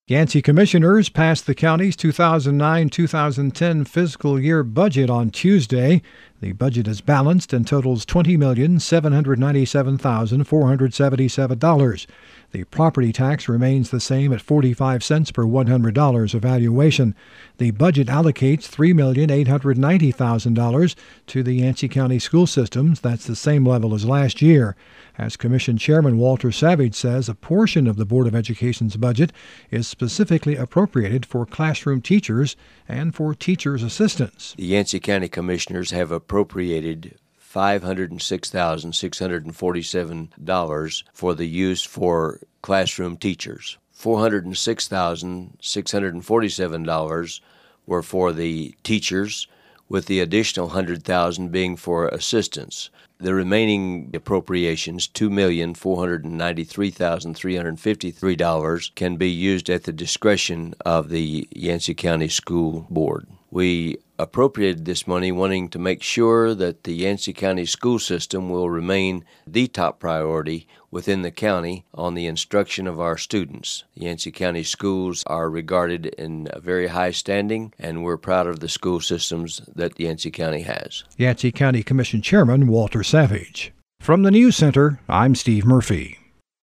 Yancey commissioners passed the county's 2009-2010 fiscal year budget on Tuesday. The budget is balanced and totals $20,797,477. The property tax remains the same at 45 cents per $100 of valuation. The budget allocates $3,890,000 to the Yancey County school systems. That's the same level as last year. As Commission Chairman Walter Savage says, a portion of the Board of Education's budget is specifically appropriated for classroom teachers and for teachers' assistants. The Yancey County Commissioners have appropriated $506,647 for the use for classroom teachers. $406,647 were for the teachers, with the additional $100,000 being for assistants. The remaining appropriations, $2,493,353, can be used at the discretion of the Yancey County School Board. We appropriated this money wanting to make sure that the Yancey County school system will remain the top priority within the county on the instruction of our students. The Yancey County schools are regarded in a very high standing, and we're proud of the school systems that Yancey County has. Yancey County Commission Chairman Walter Savage. From the News Center, I'm Steve Murphy.